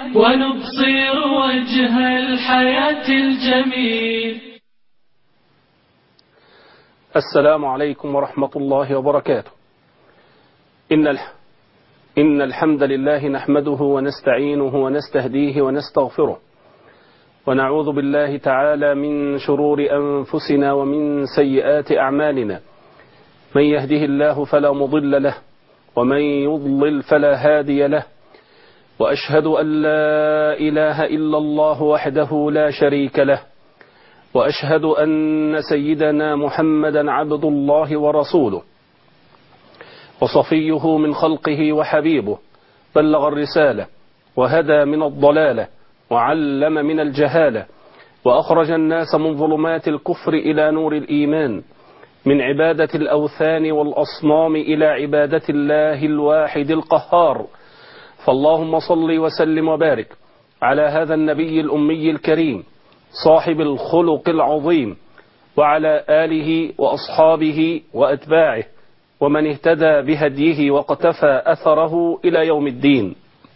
ونبصر وجه الحياة الجميل. السلام عليكم ورحمة الله وبركاته. إن الحمد لله نحمده ونستعينه ونستهديه ونستغفره، ونعوذ بالله تعالى من شرور أنفسنا ومن سيئات أعمالنا. من يهده الله فلا مضل له، ومن يضلل فلا هادي له، وأشهد أن لا إله إلا الله وحده لا شريك له، وأشهد أن سيدنا محمدا عبد الله ورسوله وصفيه من خلقه وحبيبه، بلغ الرسالة وهدى من الضلالة وعلم من الجهالة، وأخرج الناس من ظلمات الكفر إلى نور الإيمان، من عبادة الأوثان والأصنام إلى عبادة الله الواحد القهار. فاللهم صل وسلم وبارك على هذا النبي الأمي الكريم صاحب الخلق العظيم، وعلى آله وأصحابه وأتباعه ومن اهتدى بهديه واقتفى أثره إلى يوم الدين.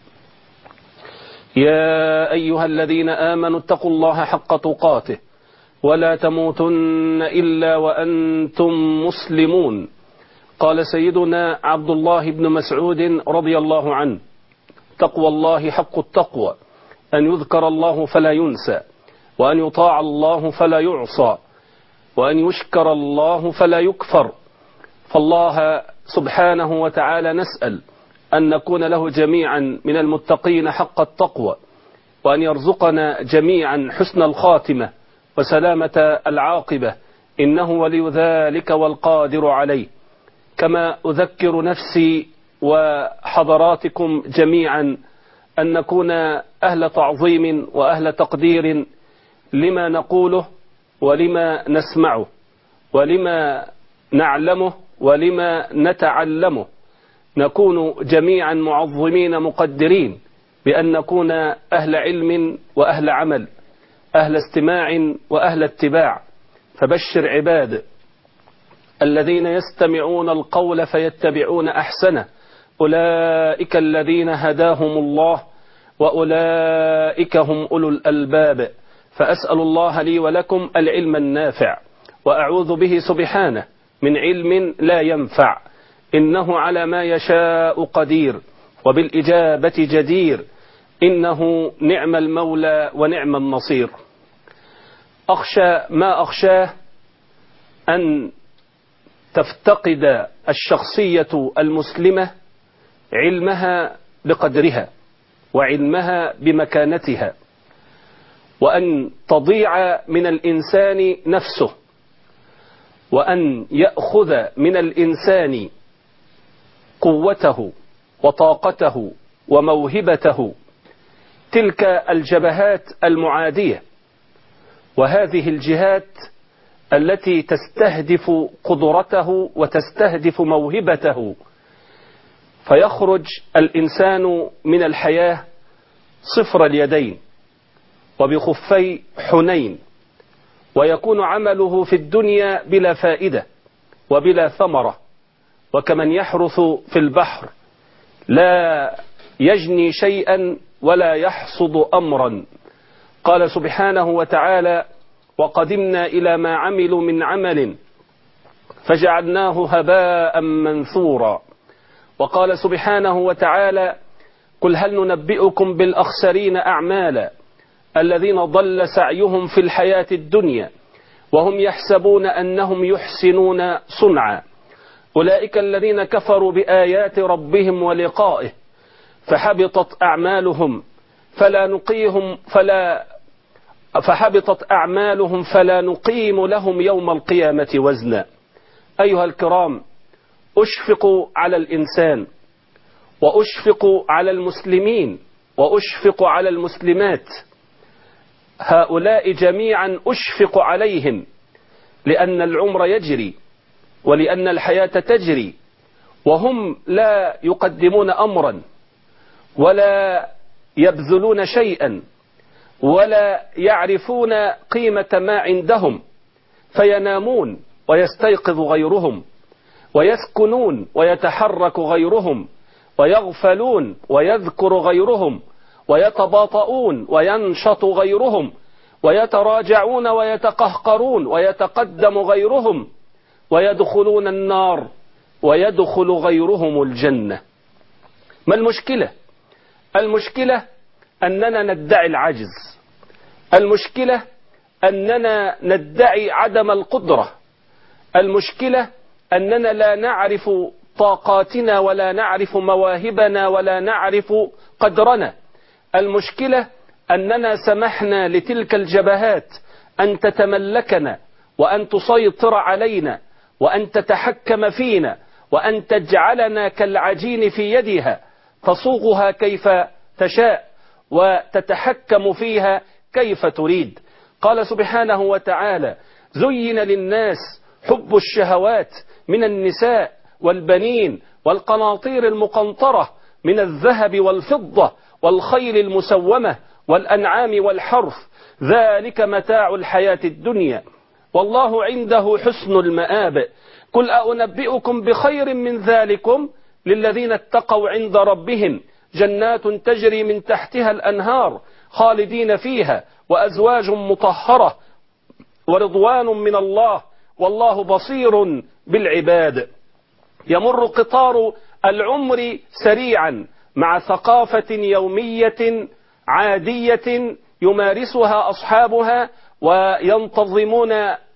يا أيها الذين آمنوا اتقوا الله حق تقاته ولا تموتن إلا وأنتم مسلمون. قال سيدنا عبد الله بن مسعود رضي الله عنه: تقوى الله حق التقوى، أن يذكر الله فلا ينسى، وأن يطاع الله فلا يعصى، وأن يشكر الله فلا يكفر. فالله سبحانه وتعالى نسأل أن نكون له جميعا من المتقين حق التقوى، وأن يرزقنا جميعا حسن الخاتمة وسلامة العاقبة، إنه ولي ذلك والقادر عليه. كما أذكر نفسي وحضراتكم جميعا أن نكون أهل تعظيم وأهل تقدير لما نقوله ولما نسمعه ولما نعلمه ولما نتعلمه. نكون جميعا معظمين مقدرين بأن نكون أهل علم وأهل عمل، أهل استماع وأهل اتباع. فبشر عباد الذين يستمعون القول فيتبعون أحسنه، أولئك الذين هداهم الله وأولئك هم أولو الألباب. فأسأل الله لي ولكم العلم النافع، وأعوذ به سبحانه من علم لا ينفع، إنه على ما يشاء قدير وبالإجابة جدير، إنه نعم المولى ونعم النصير. أخشى ما أخشاه أن تفتقد الشخصية المسلمة علمها بقدرها وعلمها بمكانتها، وأن تضيع من الإنسان نفسه، وأن يأخذ من الإنسان قوته وطاقته وموهبته تلك الجبهات المعادية، وهذه الجهات التي تستهدف قدرته وتستهدف موهبته، فيخرج الإنسان من الحياة صفر اليدين وبخفي حنين، ويكون عمله في الدنيا بلا فائدة وبلا ثمرة، وكمن يحرث في البحر لا يجني شيئا ولا يحصد أمرا. قال سبحانه وتعالى: وقدمنا إلى ما عملوا من عمل فجعلناه هباء منثورا. وقال سبحانه وتعالى: قل هل ننبئكم بالأخسرين أعمالا الذين ضل سعيهم في الحياة الدنيا وهم يحسبون أنهم يحسنون صنعا، أولئك الذين كفروا بآيات ربهم ولقائه فحبطت أعمالهم فلا نقيم لهم يوم القيامة وزنا. أيها الكرام، أشفق على الإنسان، وأشفق على المسلمين، وأشفق على المسلمات. هؤلاء جميعا أشفق عليهم، لأن العمر يجري ولأن الحياة تجري، وهم لا يقدمون أمرا ولا يبذلون شيئا ولا يعرفون قيمة ما عندهم، فينامون ويستيقظ غيرهم، ويسكنون ويتحرك غيرهم، ويغفلون ويذكر غيرهم، ويتباطؤون وينشط غيرهم، ويتراجعون ويتقهقرون ويتقدم غيرهم، ويدخلون النار ويدخل غيرهم الجنة. ما المشكلة؟ المشكلة أننا ندعي العجز، المشكلة أننا ندعي عدم القدرة، المشكلة أننا لا نعرف طاقاتنا ولا نعرف مواهبنا ولا نعرف قدرنا. المشكلة أننا سمحنا لتلك الجبهات أن تتملكنا وأن تسيطر علينا وأن تتحكم فينا وأن تجعلنا كالعجين في يدها تصوغها كيف تشاء وتتحكم فيها كيف تريد. قال سبحانه وتعالى: زين للناس حب الشهوات من النساء والبنين والقناطير المقنطرة من الذهب والفضة والخيل المسومة والأنعام والحرث، ذلك متاع الحياة الدنيا والله عنده حسن المآب. قل أنبئكم بخير من ذلكم للذين اتقوا عند ربهم جنات تجري من تحتها الأنهار خالدين فيها وأزواج مطهرة ورضوان من الله والله بصير بالعباد. يمر قطار العمر سريعا مع ثقافة يومية عادية يمارسها أصحابها وينتظمون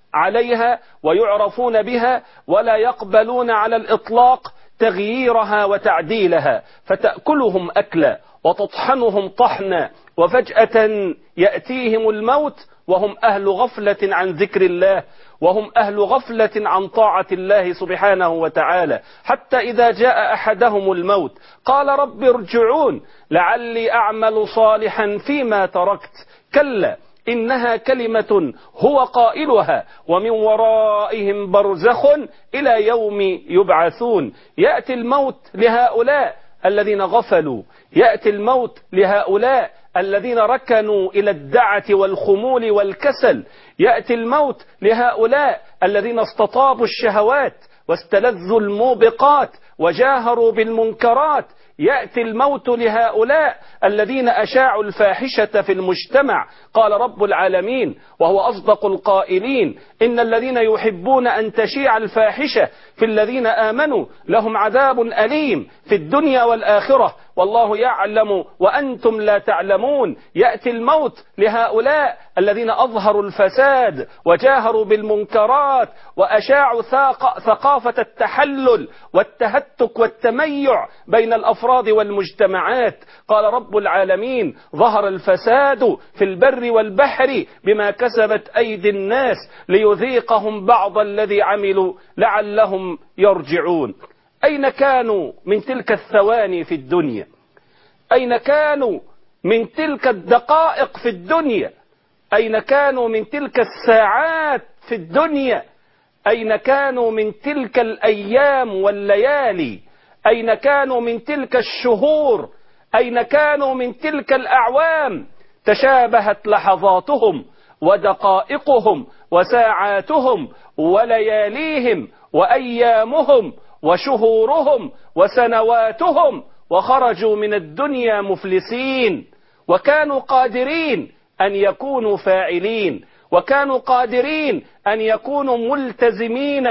عليها ويعرفون بها ولا يقبلون على الإطلاق تغييرها وتعديلها، فتأكلهم أكلا وتطحنهم طحنا، وفجأة يأتيهم الموت وهم أهل غفلة عن ذكر الله وهم أهل غفلة عن طاعة الله سبحانه وتعالى، حتى إذا جاء أحدهم الموت قال رب ارجعون لعلي أعمل صالحا فيما تركت، كلا إنها كلمة هو قائلها ومن ورائهم برزخ إلى يوم يبعثون. يأتي الموت لهؤلاء الذين غفلوا، يأتي الموت لهؤلاء الذين ركنوا إلى الدعة والخمول والكسل، يأتي الموت لهؤلاء الذين استطابوا الشهوات واستلذوا الموبقات وجاهروا بالمنكرات، يأتي الموت لهؤلاء الذين أشاعوا الفاحشة في المجتمع. قال رب العالمين وهو أصدق القائلين: إن الذين يحبون أن تشيع الفاحشة في الذين آمنوا لهم عذاب أليم في الدنيا والآخرة والله يعلم وأنتم لا تعلمون. يأتي الموت لهؤلاء الذين أظهروا الفساد وجاهروا بالمنكرات وأشاعوا ثقافة التحلل والتهتك والتميع بين الأفراد والمجتمعات. قال رب العالمين: ظهر الفساد في البر والبحر بما كسبت أيدي الناس ليذيقهم بعض الذي عملوا لعلهم يرجعون. أين كانوا من تلك الثواني في الدنيا؟ أين كانوا من تلك الدقائق في الدنيا؟ أين كانوا من تلك الساعات في الدنيا؟ أين كانوا من تلك الأيام والليالي؟ أين كانوا من تلك الشهور؟ أين كانوا من تلك الأعوام؟ تشابهت لحظاتهم ودقائقهم وساعاتهم ولياليهم وأيامهم وشهورهم وسنواتهم، وخرجوا من الدنيا مفلسين، وكانوا قادرين أن يكونوا فاعلين، وكانوا قادرين أن يكونوا ملتزمين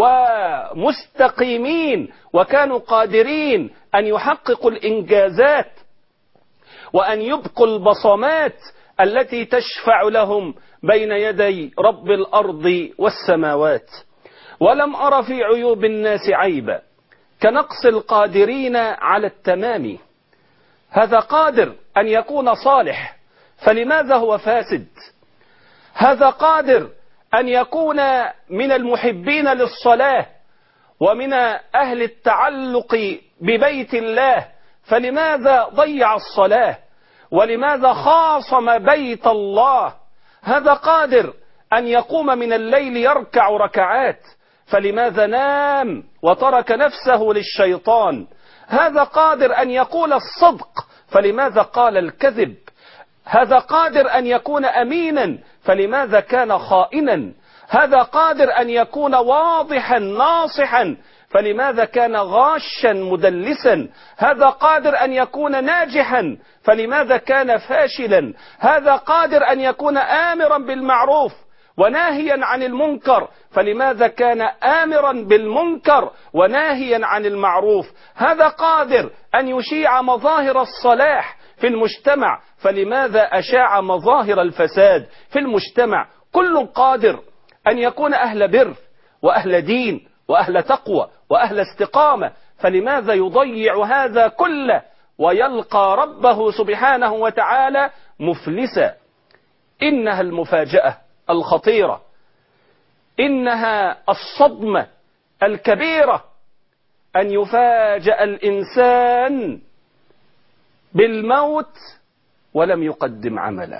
ومستقيمين، وكانوا قادرين أن يحققوا الإنجازات وأن يبقوا البصمات التي تشفع لهم بين يدي رب الأرض والسماوات. ولم أر في عيوب الناس عيبا كنقص القادرين على التمام. هذا قادر أن يكون صالح، فلماذا هو فاسد؟ هذا قادر أن يكون من المحبين للصلاة ومن أهل التعلق ببيت الله، فلماذا ضيع الصلاة؟ ولماذا خاصم بيت الله؟ هذا قادر أن يقوم من الليل يركع ركعات، فلماذا نام وترك نفسه للشيطان؟ هذا قادر أن يقول الصدق، فلماذا قال الكذب؟ هذا قادر أن يكون أمينا، فلماذا كان خائنا؟ هذا قادر أن يكون واضحا ناصحا، فلماذا كان غاشا مدلسا؟ هذا قادر أن يكون ناجحا، فلماذا كان فاشلا؟ هذا قادر أن يكون آمرا بالمعروف وناهيا عن المنكر، فلماذا كان آمرا بالمنكر وناهيا عن المعروف؟ هذا قادر أن يشيع مظاهر الصلاح في المجتمع، فلماذا أشاع مظاهر الفساد في المجتمع؟ كل قادر أن يكون أهل بر وأهل دين وأهل تقوى وأهل استقامة، فلماذا يضيع هذا كله ويلقى ربه سبحانه وتعالى مفلسا؟ إنها المفاجأة الخطيرة، إنها الصدمة الكبيرة، أن يفاجأ الإنسان بالموت ولم يقدم عمله،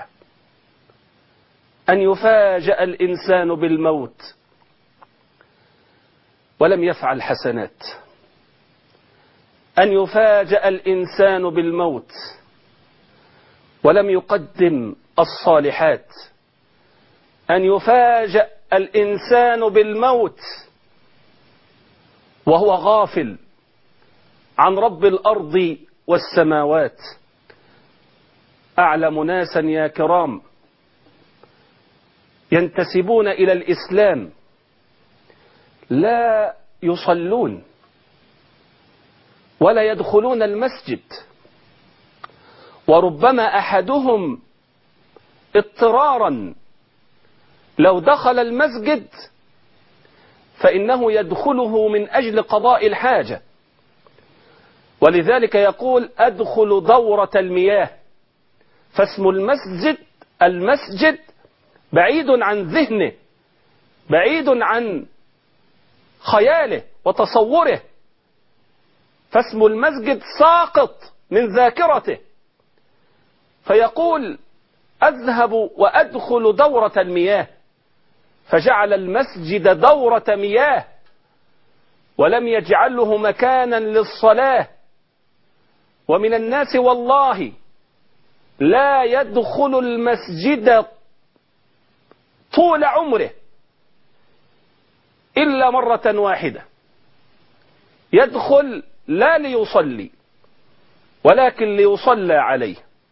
أن يفاجأ الإنسان بالموت ولم يفعل حسنات، أن يفاجأ الإنسان بالموت ولم يقدم الصالحات، أن يفاجأ الإنسان بالموت وهو غافل عن رب الأرض والسماوات. أعلم ناسا يا كرام ينتسبون إلى الإسلام لا يصلون ولا يدخلون المسجد، وربما أحدهم اضطرارا لو دخل المسجد فإنه يدخله من أجل قضاء الحاجة، ولذلك يقول أدخل دورة المياه، فاسم المسجد بعيد عن ذهنه، بعيد عن خياله وتصوره، فاسم المسجد ساقط من ذاكرته، فيقول أذهب وأدخل دورة المياه، فجعل المسجد دورة مياه ولم يجعله مكانا للصلاة. ومن الناس والله لا يدخل المسجد طول عمره إلا مرة واحدة، يدخل لا ليصلي ولكن ليصلى عليه.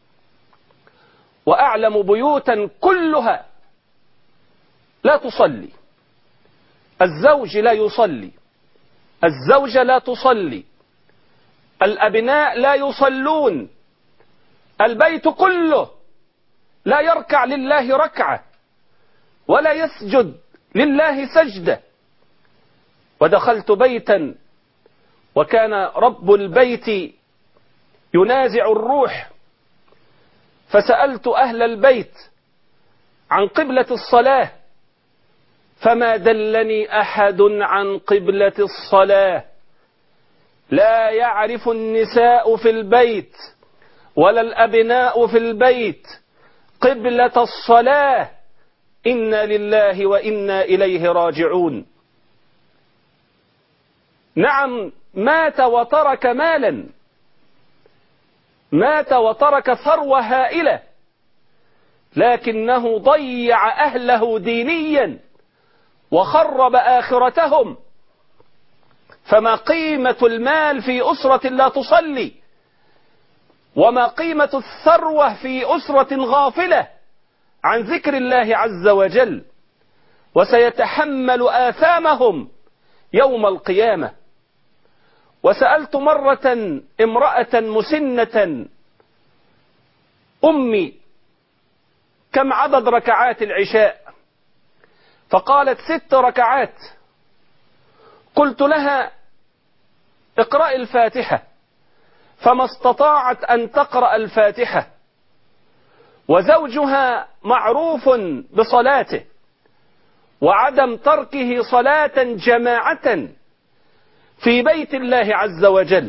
وأعلم بيوتا كلها لا تصلي، الزوج لا يصلي، الزوجة لا تصلي، الأبناء لا يصلون، البيت كله لا يركع لله ركعة ولا يسجد لله سجدة. ودخلت بيتا وكان رب البيت ينازع الروح، فسألت أهل البيت عن قبلة الصلاة فما دلني أحد عن قبلة الصلاة. لا يعرف النساء في البيت ولا الأبناء في البيت قبلة الصلاة. إنا لله وإنا إليه راجعون. نعم، مات وترك مالا، مات وترك ثروة هائلة، لكنه ضيع أهله دينيا وخرب آخرتهم. فما قيمة المال في أسرة لا تصلي؟ وما قيمة الثروة في أسرة غافلة عن ذكر الله عز وجل؟ وسيتحمل آثامهم يوم القيامة. وسألت مرة امرأة مسنة: أمي كم عدد ركعات العشاء؟ فقالت 6 ركعات. قلت لها: اقرأي الفاتحة، فما استطاعت أن تقرأ الفاتحة، وزوجها معروف بصلاته وعدم تركه صلاة جماعة في بيت الله عز وجل.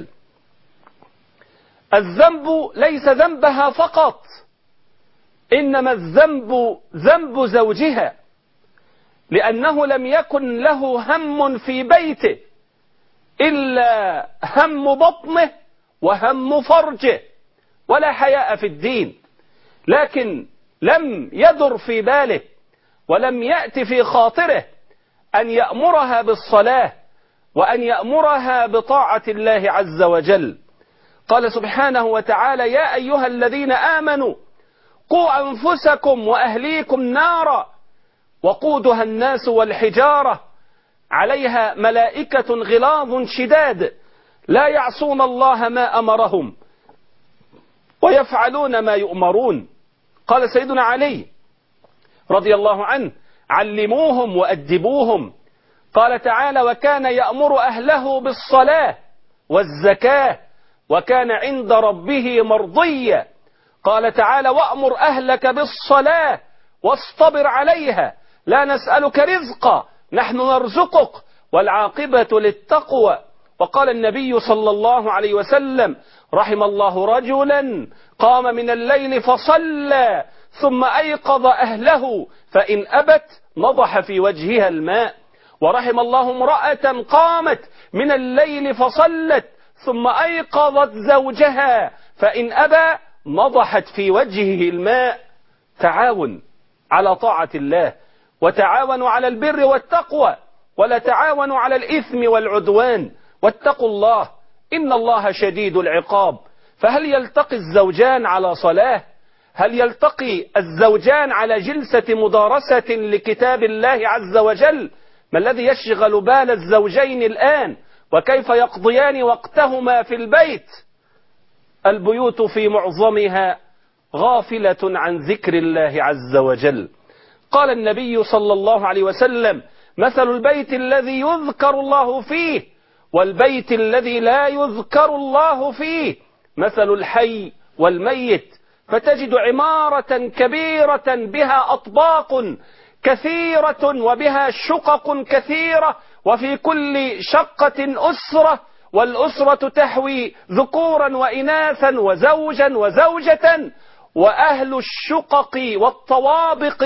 الذنب ليس ذنبها فقط، إنما الذنب ذنب زوجها، لأنه لم يكن له هم في بيته إلا هم بطنه وهم فرجه، ولا حياء في الدين. لكن لم يدر في باله ولم يأتي في خاطره أن يأمرها بالصلاة وأن يأمرها بطاعة الله عز وجل. قال سبحانه وتعالى: يا أيها الذين آمنوا قوا أنفسكم وأهليكم نارا وقودها الناس والحجارة عليها ملائكة غلاظ شداد لا يعصون الله ما أمرهم ويفعلون ما يؤمرون. قال سيدنا علي رضي الله عنه: علموهم وأدبوهم. قال تعالى: وكان يأمر أهله بالصلاة والزكاة وكان عند ربه مرضيا. قال تعالى: وأمر أهلك بالصلاة واصطبر عليها لا نسألك رزقا نحن نرزقك والعاقبة للتقوى. وقال النبي صلى الله عليه وسلم: رحم الله رجلا قام من الليل فصلى ثم أيقظ أهله فإن أبت نضح في وجهها الماء. ورحم الله امرأة قامت من الليل فصلت ثم أيقظت زوجها فإن أبى نضحت في وجهه الماء. تعاون على طاعة الله، وتعاونوا على البر والتقوى، ولا تعاونوا على الإثم والعدوان. واتقوا الله إن الله شديد العقاب. فهل يلتقي الزوجان على صلاة؟ هل يلتقي الزوجان على جلسة مدارسة لكتاب الله عز وجل؟ ما الذي يشغل بال الزوجين الآن؟ وكيف يقضيان وقتهما في البيت؟ البيوت في معظمها غافلة عن ذكر الله عز وجل. قال النبي صلى الله عليه وسلم: مثل البيت الذي يذكر الله فيه والبيت الذي لا يذكر الله فيه مثل الحي والميت. فتجد عمارة كبيرة بها أطباق كثيرة وبها شقق كثيرة وفي كل شقة أسرة، والأسرة تحوي ذكورا وإناثا وزوجا وزوجة، وأهل الشقق والطوابق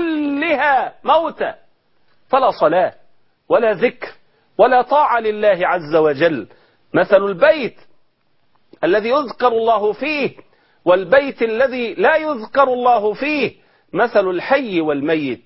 كلها موتى، فلا صلاة ولا ذكر ولا طاعة لله عز وجل. مثل البيت الذي يذكر الله فيه والبيت الذي لا يذكر الله فيه مثل الحي والميت.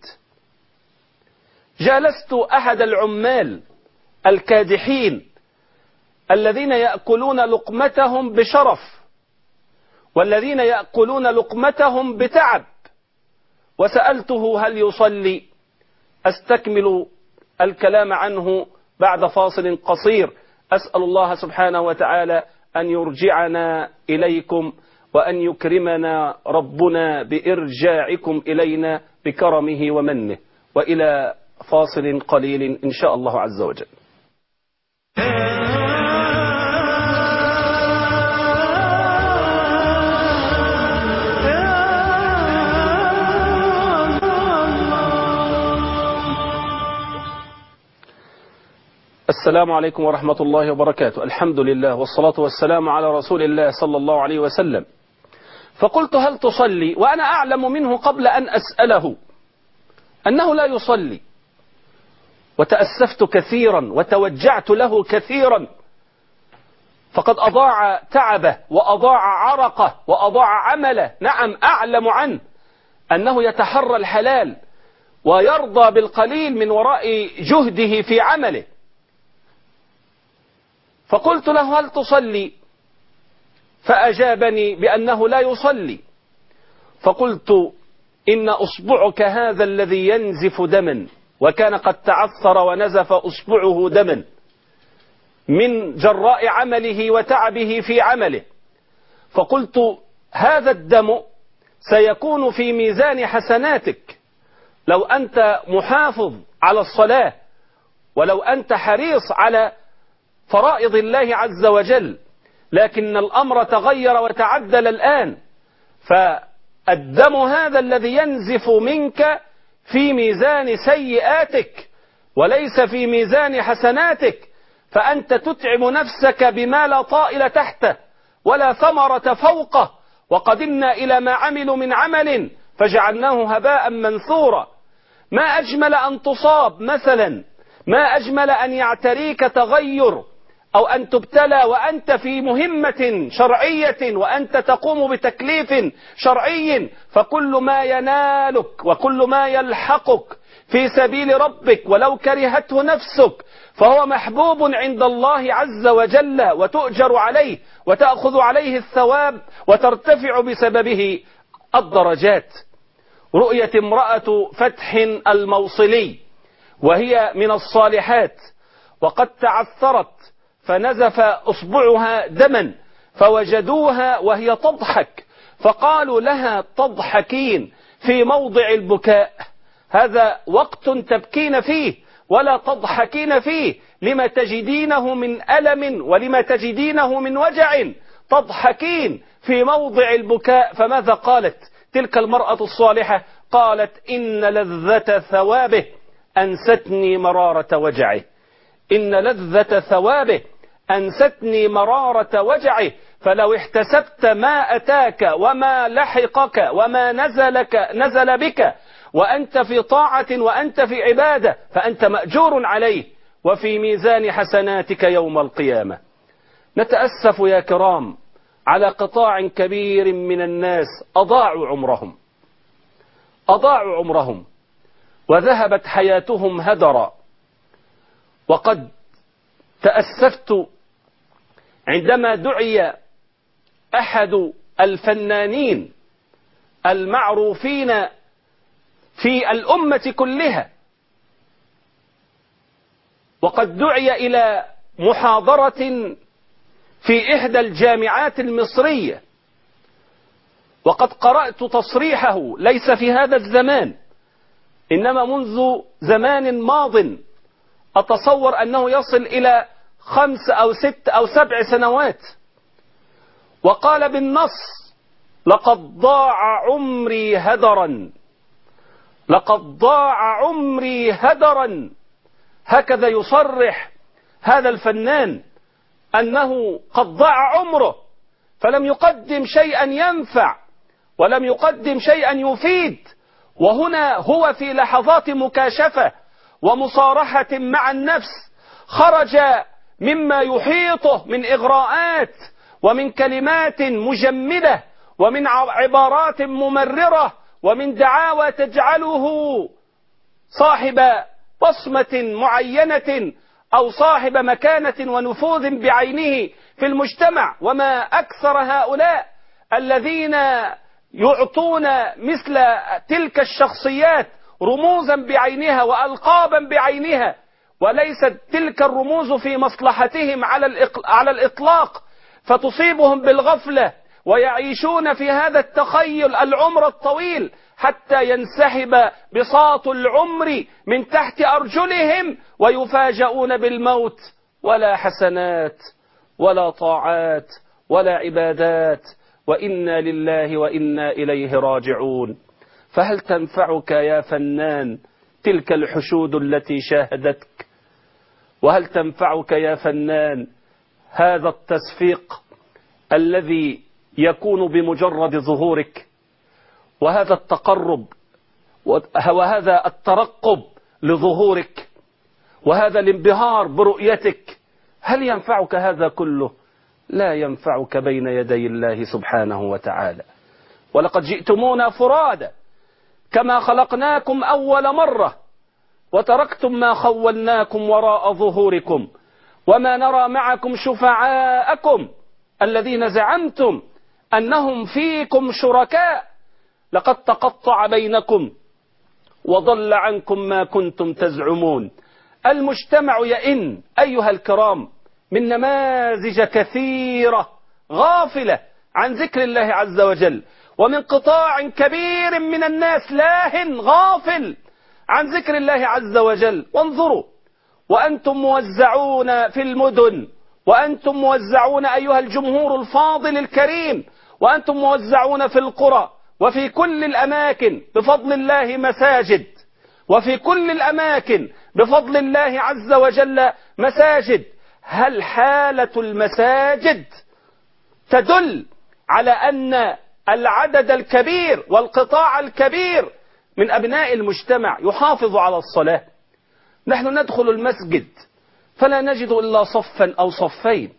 جالست أحد العمال الكادحين الذين يأكلون لقمتهم بشرف والذين يأكلون لقمتهم بتعب، وسألته: هل يصلي؟ أستكمل الكلام عنه بعد فاصل قصير. أسأل الله سبحانه وتعالى أن يرجعنا إليكم وأن يكرمنا ربنا بإرجاعكم إلينا بكرمه ومنه. وإلى فاصل قليل إن شاء الله عز وجل. السلام عليكم ورحمة الله وبركاته. الحمد لله والصلاة والسلام على رسول الله صلى الله عليه وسلم. فقلت: هل تصلي؟ وأنا أعلم منه قبل أن أسأله أنه لا يصلي، وتأسفت كثيرا وتوجعت له كثيرا، فقد أضاع تعبه وأضاع عرقه وأضاع عمله. نعم، أعلم عنه أنه يتحرى الحلال ويرضى بالقليل من وراء جهده في عمله. فقلت له: هل تصلي؟ فأجابني بأنه لا يصلي. فقلت: إن أصبعك هذا الذي ينزف دما، وكان قد تعثر ونزف أصبعه دما من جراء عمله وتعبه في عمله. فقلت: هذا الدم سيكون في ميزان حسناتك لو أنت محافظ على الصلاة، ولو أنت حريص على فرائض الله عز وجل. لكن الأمر تغير وتعدل الآن، فالدم هذا الذي ينزف منك في ميزان سيئاتك وليس في ميزان حسناتك، فأنت تتعب نفسك بما لا طائل تحته ولا ثمرة فوقه. وقدمنا إلى ما عملوا من عمل فجعلناه هباء منثورا. ما أجمل أن تصاب مثلا، ما أجمل أن يعتريك تغير أو أن تبتلى وأنت في مهمة شرعية وأنت تقوم بتكليف شرعي، فكل ما ينالك وكل ما يلحقك في سبيل ربك ولو كرهته نفسك فهو محبوب عند الله عز وجل، وتؤجر عليه وتأخذ عليه الثواب وترتفع بسببه الدرجات. رؤية امرأة فتح الموصلي وهي من الصالحات وقد تعثرت فنزف أصبعها دما فوجدوها وهي تضحك فقالوا لها تضحكين في موضع البكاء، هذا وقت تبكين فيه ولا تضحكين فيه، لما تجدينه من ألم ولما تجدينه من وجع، تضحكين في موضع البكاء. فماذا قالت تلك المرأة الصالحة؟ قالت إن لذة ثوابه أنستني مرارة وجعه، إن لذة ثوابه أنستني مرارة وجعه، فلو احتسبت ما أتاك وما لحقك وما نزل بك وأنت في طاعة وأنت في عبادة فأنت مأجور عليه وفي ميزان حسناتك يوم القيامة. نتأسف يا كرام على قطاع كبير من الناس أضاعوا عمرهم وذهبت حياتهم هدرا. وقد تأسفت عندما دعي أحد الفنانين المعروفين في الأمة كلها، وقد دعي إلى محاضرة في إحدى الجامعات المصرية، وقد قرأت تصريحه ليس في هذا الزمان إنما منذ زمان ماض، أتصور أنه يصل إلى 5 أو 6 أو 7 سنوات، وقال بالنص: لقد ضاع عمري هدرا، لقد ضاع عمري هدرا. هكذا يصرح هذا الفنان أنه قد ضاع عمره، فلم يقدم شيئا ينفع ولم يقدم شيئا يفيد. وهنا هو في لحظات مكاشفة ومصارحة مع النفس خرج مما يحيطه من إغراءات ومن كلمات مجمدة ومن عبارات ممررة ومن دعاوى تجعله صاحب بصمة معينة أو صاحب مكانة ونفوذ بعينه في المجتمع. وما أكثر هؤلاء الذين يعطون مثل تلك الشخصيات رموزا بعينها وألقابا بعينها، وليست تلك الرموز في مصلحتهم على الإطلاق، فتصيبهم بالغفلة ويعيشون في هذا التخيل العمر الطويل حتى ينسحب بساط العمر من تحت أرجلهم ويفاجؤون بالموت، ولا حسنات ولا طاعات ولا عبادات، وإنا لله وإنا إليه راجعون. فهل تنفعك يا فنان تلك الحشود التي شاهدتك؟ وهل تنفعك يا فنان هذا التصفيق الذي يكون بمجرد ظهورك، وهذا التقرب وهذا الترقب لظهورك وهذا الانبهار برؤيتك؟ هل ينفعك هذا كله؟ لا ينفعك بين يدي الله سبحانه وتعالى. ولقد جئتمونا فرادا كما خلقناكم أول مرة وتركتم ما خولناكم وراء ظهوركم وما نرى معكم شفعاءكم الذين زعمتم أنهم فيكم شركاء، لقد تقطع بينكم وضل عنكم ما كنتم تزعمون. المجتمع يئن أيها الكرام من نماذج كثيرة غافلة عن ذكر الله عز وجل، ومن قطاع كبير من الناس لاهٍ غافل عن ذكر الله عز وجل. وانظروا وأنتم موزعون في المدن، وأنتم موزعون أيها الجمهور الفاضل الكريم، وأنتم موزعون في القرى وفي كل الأماكن بفضل الله مساجد، وفي كل الأماكن بفضل الله عز وجل مساجد. هل حالة المساجد تدل على أن العدد الكبير والقطاع الكبير من أبناء المجتمع يحافظ على الصلاة؟ نحن ندخل المسجد فلا نجد إلا صفا أو صفين،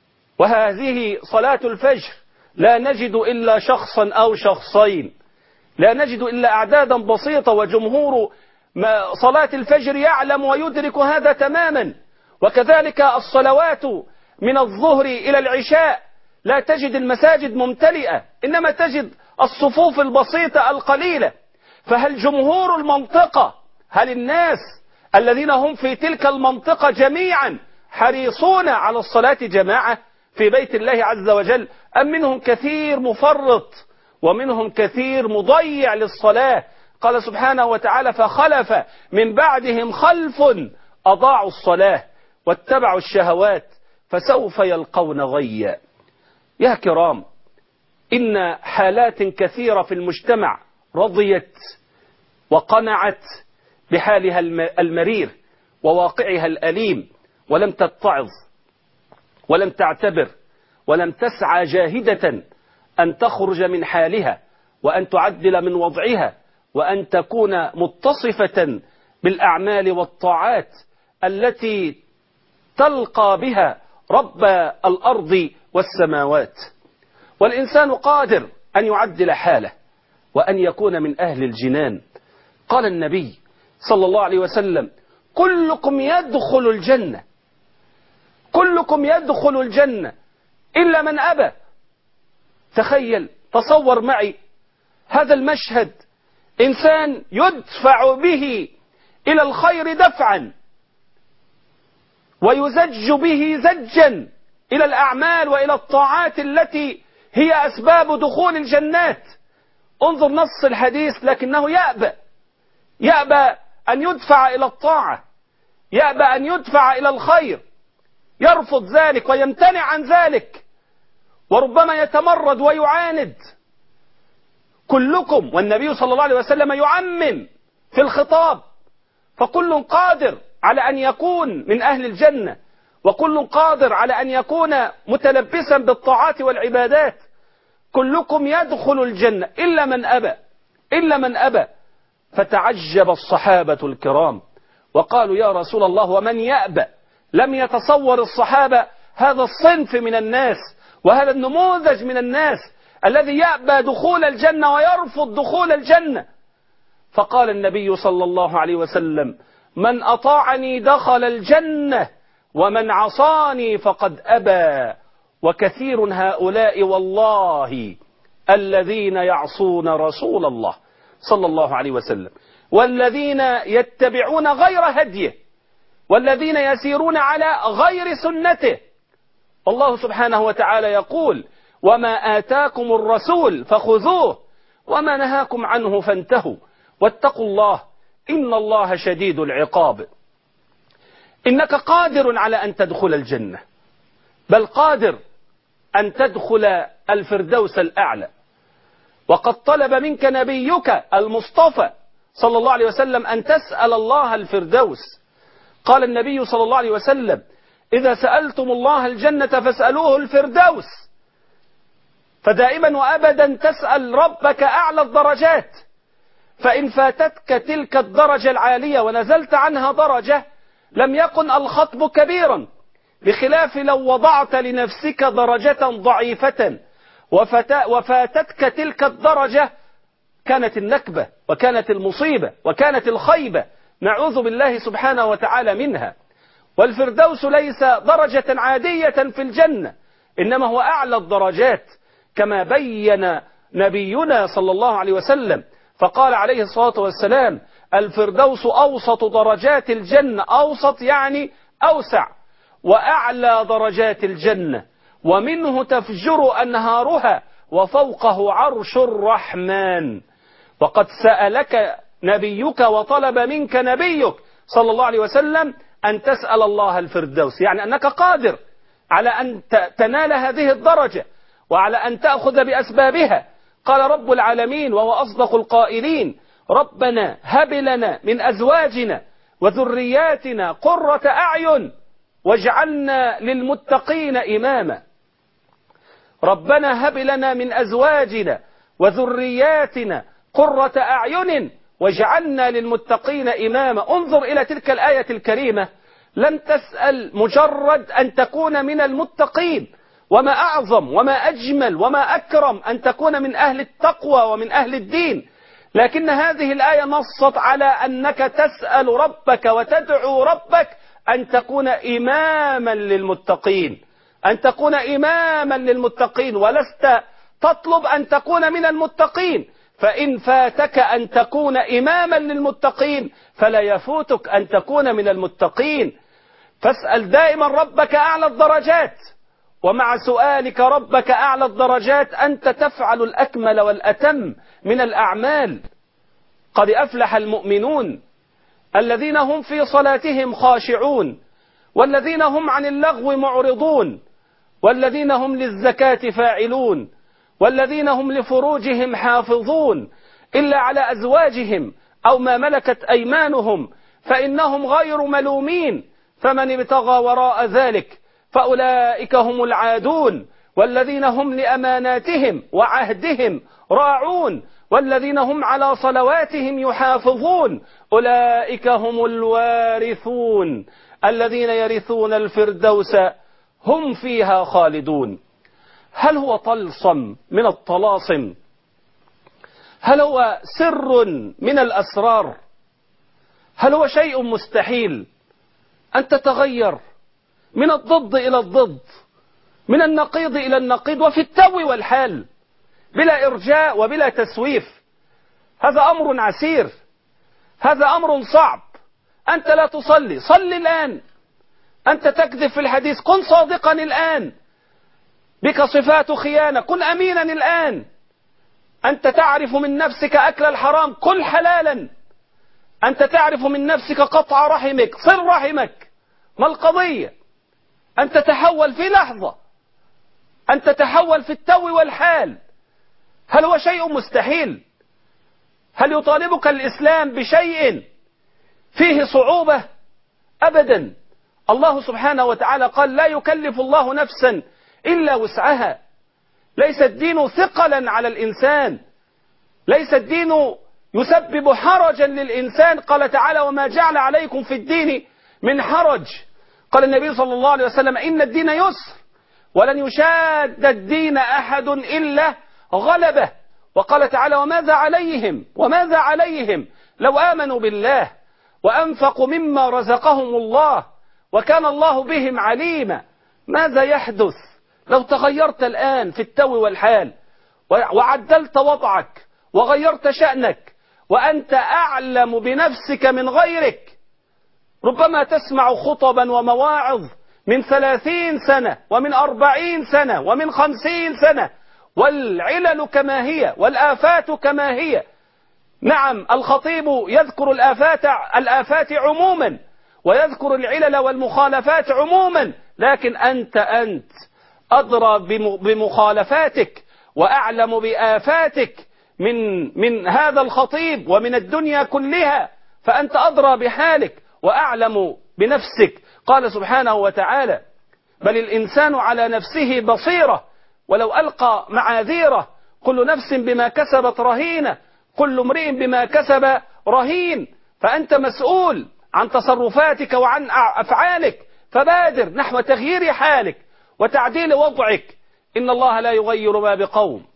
وهذه صلاة الفجر لا نجد إلا شخصا أو شخصين. لا نجد إلا أعدادا بسيطة، وجمهور صلاة الفجر يعلم ويدرك هذا تماما. وكذلك الصلوات من الظهر إلى العشاء لا تجد المساجد ممتلئة، إنما تجد الصفوف البسيطة القليلة. فهل جمهور المنطقة، هل الناس الذين هم في تلك المنطقة جميعا حريصون على الصلاة جماعة في بيت الله عز وجل، أم منهم كثير مفرط ومنهم كثير مضيع للصلاة؟ قال سبحانه وتعالى: فخلف من بعدهم خلف أضاعوا الصلاة واتبعوا الشهوات فسوف يلقون غيا. يا كرام، إن حالات كثيرة في المجتمع رضيت وقنعت بحالها المرير وواقعها الأليم، ولم تتعظ ولم تعتبر ولم تسعى جاهدة أن تخرج من حالها وأن تعدل من وضعها وأن تكون متصفة بالأعمال والطاعات التي تلقى بها رب الأرض والسماوات. والإنسان قادر أن يعدل حاله وأن يكون من أهل الجنان. قال النبي صلى الله عليه وسلم: كلكم يدخل الجنة، كلكم يدخل الجنة إلا من أبى. تخيل، تصور معي هذا المشهد، إنسان يدفع به إلى الخير دفعا ويزج به زجا إلى الأعمال وإلى الطاعات التي هي أسباب دخول الجنات. انظر نص الحديث، لكنه يأبى أن يدفع إلى الطاعة، يأبى أن يدفع إلى الخير، يرفض ذلك ويمتنع عن ذلك، وربما يتمرد ويعاند. كلكم، والنبي صلى الله عليه وسلم يعمم في الخطاب، فكل قادر على أن يكون من أهل الجنة، وكل قادر على أن يكون متلبسا بالطاعات والعبادات. كلكم يدخل الجنة إلا من أبى، إلا من أبى. فتعجب الصحابة الكرام وقالوا: يا رسول الله، ومن يأبى؟ لم يتصور الصحابة هذا الصنف من الناس وهذا النموذج من الناس الذي يأبى دخول الجنة ويرفض دخول الجنة. فقال النبي صلى الله عليه وسلم: من أطاعني دخل الجنة ومن عصاني فقد أبى. وكثير هؤلاء والله الذين يعصون رسول الله صلى الله عليه وسلم، والذين يتبعون غير هديه، والذين يسيرون على غير سنته. الله سبحانه وتعالى يقول: وما آتاكم الرسول فخذوه وما نهاكم عنه فانتهوا واتقوا الله إن الله شديد العقاب. إنك قادر على أن تدخل الجنة، بل قادر أن تدخل الفردوس الأعلى. وقد طلب منك نبيك المصطفى صلى الله عليه وسلم أن تسأل الله الفردوس. قال النبي صلى الله عليه وسلم: إذا سألتم الله الجنة فاسألوه الفردوس. فدائما وأبدا تسأل ربك أعلى الدرجات، فإن فاتتك تلك الدرجة العالية ونزلت عنها درجة لم يكن الخطب كبيرا، بخلاف لو وضعت لنفسك درجة ضعيفة وفاتتك تلك الدرجة، كانت النكبة وكانت المصيبة وكانت الخيبة، نعوذ بالله سبحانه وتعالى منها. والفردوس ليس درجة عادية في الجنة، إنما هو أعلى الدرجات كما بين نبينا صلى الله عليه وسلم، فقال عليه الصلاة والسلام: الفردوس أوسط درجات الجنة. أوسط يعني أوسع، وأعلى درجات الجنة، ومنه تفجر أنهارها وفوقه عرش الرحمن. وقد سألك نبيك وطلب منك نبيك صلى الله عليه وسلم أن تسأل الله الفردوس، يعني أنك قادر على أن تنال هذه الدرجة وعلى أن تأخذ بأسبابها. قال رب العالمين وهو أصدق القائلين: ربنا هب لنا من أزواجنا وذرياتنا قرة أعين واجعلنا للمتقين إماما. ربنا هب لنا من أزواجنا وذرياتنا قرة أعين واجعلنا للمتقين إماما. انظر إلى تلك الآية الكريمة، لم تسأل مجرد أن تكون من المتقين، وما أعظم وما أجمل وما أكرم أن تكون من أهل التقوى ومن أهل الدين، لكن هذه الآية نصت على أنك تسأل ربك وتدعو ربك أن تكون إماما للمتقين، أن تكون إماما للمتقين، ولست تطلب أن تكون من المتقين، فإن فاتك أن تكون إماما للمتقين فلا يفوتك أن تكون من المتقين. فاسأل دائما ربك أعلى الدرجات، ومع سؤالك ربك أعلى الدرجات أنت تفعل الأكمل والأتم من الأعمال. قد أفلح المؤمنون الذين هم في صلاتهم خاشعون، والذين هم عن اللغو معرضون، والذين هم للزكاة فاعلون، والذين هم لفروجهم حافظون إلا على أزواجهم أو ما ملكت أيمانهم فإنهم غير ملومين، فمن ابتغى وراء ذلك فأولئك هم العادون، والذين هم لأماناتهم وعهدهم راعون، والذين هم على صلواتهم يحافظون، أولئك هم الوارثون الذين يرثون الفردوس هم فيها خالدون. هل هو طلسم من الطلاسم؟ هل هو سر من الأسرار؟ هل هو شيء مستحيل أن تتغير من الضد إلى الضد، من النقيض إلى النقيض، وفي التو والحال، بلا إرجاء وبلا تسويف؟ هذا أمر عسير، هذا أمر صعب. أنت لا تصلي، صل الآن. أنت تكذب في الحديث، كن صادقا الآن. بك صفات خيانة، كن أمينا الآن. أنت تعرف من نفسك أكل الحرام، كل حلالا. أنت تعرف من نفسك قطع رحمك، صل رحمك. ما القضية؟ أن تتحول في لحظة، أن تتحول في التو والحال. هل هو شيء مستحيل؟ هل يطالبك الإسلام بشيء فيه صعوبة؟ أبدا. الله سبحانه وتعالى قال لا يكلف الله نفسا إلا وسعها. ليس الدين ثقلا على الإنسان، ليس الدين يسبب حرجا للإنسان. قال تعالى وما جعل عليكم في الدين من حرج. قال النبي صلى الله عليه وسلم إن الدين يسر ولن يشاد الدين أحد إلا غلبه. وقال تعالى وماذا عليهم لو آمنوا بالله وأنفقوا مما رزقهم الله وكان الله بهم عليما. ماذا يحدث لو تغيرت الآن في التو والحال وعدلت وضعك وغيرت شأنك وأنت أعلم بنفسك من غيرك؟ ربما تسمع خطبا ومواعظ من 30 سنة ومن 40 سنة ومن 50 سنة، والعلل كما هي والآفات كما هي. نعم، الخطيب يذكر الآفات عموما ويذكر العلل والمخالفات عموما، لكن أنت أدرى بمخالفاتك وأعلم بآفاتك من هذا الخطيب ومن الدنيا كلها، فأنت أدرى بحالك وأعلم بنفسك. قال سبحانه وتعالى بل الإنسان على نفسه بصيرة ولو ألقى معاذيره كل نفس بما كسبت رهينة كل امرئ بما كسب رهين. فأنت مسؤول عن تصرفاتك وعن أفعالك، فبادر نحو تغيير حالك وتعديل وضعك. إن الله لا يغير ما بقوم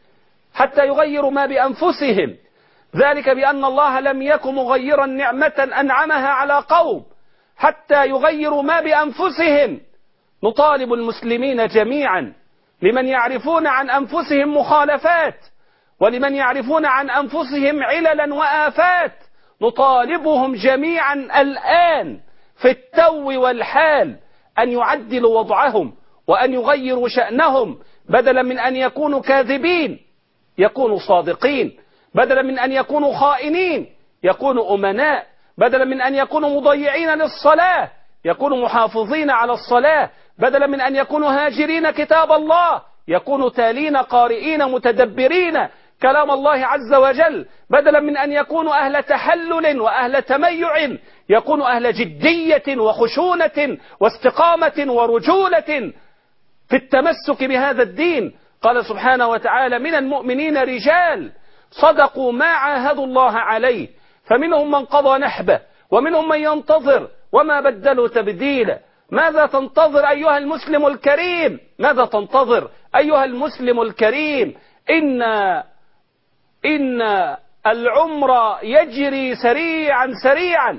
حتى يغيروا ما بأنفسهم، ذلك بأن الله لم يكن مغيرا نعمة أنعمها على قوم حتى يغيروا ما بأنفسهم. نطالب المسلمين جميعا لمن يعرفون عن أنفسهم مخالفات ولمن يعرفون عن أنفسهم عللا وآفات، نطالبهم جميعا الآن في التو والحال أن يعدلوا وضعهم وأن يغيروا شأنهم، بدلا من أن يكونوا كاذبين يكونوا صادقين، بدلا من أن يكونوا خائنين يكونوا أمناء، بدلا من أن يكونوا مضيعين للصلاة يكونوا محافظين على الصلاة، بدلا من أن يكونوا هاجرين كتاب الله يكونوا تالين قارئين متدبرين كلام الله عز وجل، بدلا من أن يكونوا أهل تحلل وأهل تميع يكونوا أهل جدية وخشونة واستقامة ورجولة في التمسك بهذا الدين. قال سبحانه وتعالى من المؤمنين رجال صدقوا ما عاهدوا الله عليه فمنهم من قضى نحبه ومنهم من ينتظر وما بدلوا تبديلا. ماذا تنتظر أيها المسلم الكريم؟ ماذا تنتظر أيها المسلم الكريم؟ إن العمر يجري سريعا سريعا،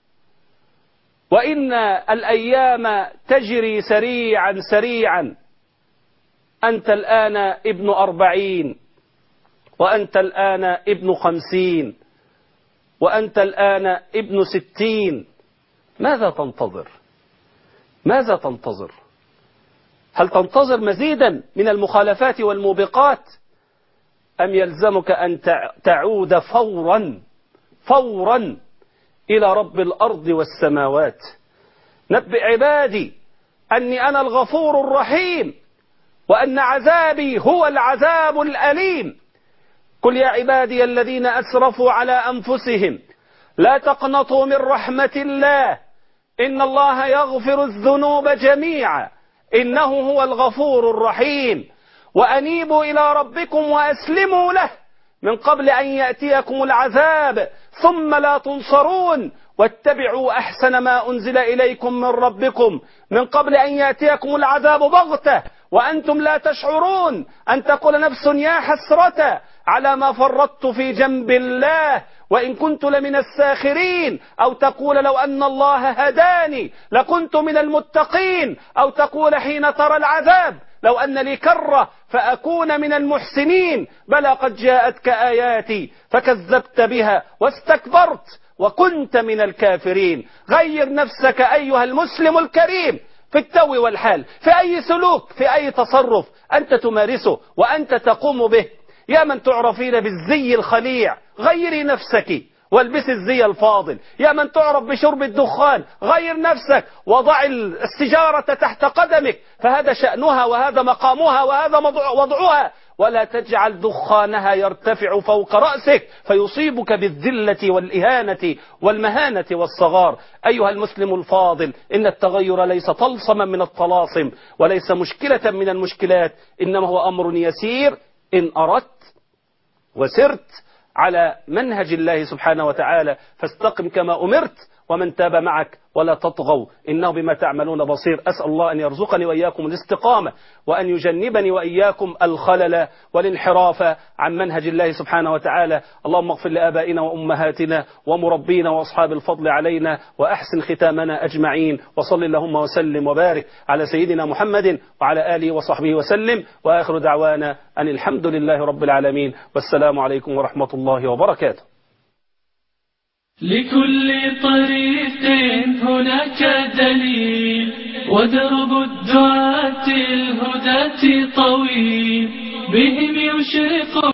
وإن الأيام تجري سريعا سريعا. أنت الآن ابن 40، وأنت الآن ابن 50، وأنت الآن ابن 60. ماذا تنتظر؟ ماذا تنتظر؟ هل تنتظر مزيدا من المخالفات والموبقات، أم يلزمك أن تعود فورا إلى رب الأرض والسماوات؟ نبئ عبادي أني أنا الغفور الرحيم، وأن عذابي هو العذاب الأليم. قل يا عبادي الذين أسرفوا على أنفسهم لا تقنطوا من رحمة الله، إن الله يغفر الذنوب جميعا إنه هو الغفور الرحيم. وأنيبوا إلى ربكم وأسلموا له من قبل أن يأتيكم العذاب ثم لا تنصرون، واتبعوا أحسن ما أنزل إليكم من ربكم من قبل أن يأتيكم العذاب بغتة وأنتم لا تشعرون، أن تقول نفس يا حسرة على ما فرطت في جنب الله وإن كنت لمن الساخرين، أو تقول لو أن الله هداني لكنت من المتقين، أو تقول حين ترى العذاب لو أن لي كرة فأكون من المحسنين. بلى قد جاءتك آياتي فكذبت بها واستكبرت وكنت من الكافرين. غير نفسك أيها المسلم الكريم في التو والحال، في أي سلوك، في أي تصرف أنت تمارسه وأنت تقوم به. يا من تعرفين بالزي الخليع غيري نفسك والبسي الزي الفاضل. يا من تعرف بشرب الدخان غير نفسك وضع السجارة تحت قدمك، فهذا شأنها وهذا مقامها وهذا وضعها، ولا تجعل دخانها يرتفع فوق رأسك فيصيبك بالذلة والإهانة والمهانة والصغار. أيها المسلم الفاضل، إن التغير ليس طلسما من الطلاسم وليس مشكلة من المشكلات، إنما هو أمر يسير إن أردت وسرت على منهج الله سبحانه وتعالى، فاستقم كما أمرت ومن تاب معك ولا تطغوا إنه بما تعملون بصير. أسأل الله أن يرزقني وإياكم الاستقامة، وأن يجنبني وإياكم الخلل والانحراف عن منهج الله سبحانه وتعالى. اللهم اغفر لآبائنا وأمهاتنا ومربينا وأصحاب الفضل علينا، وأحسن ختامنا أجمعين، وصل اللهم وسلم وبارك على سيدنا محمد وعلى آله وصحبه وسلم، وآخر دعوانا أن الحمد لله رب العالمين، والسلام عليكم ورحمة الله وبركاته. لكل طريق هناك دليل، ودرب الدعاة الهداة طويل، بهم يشرق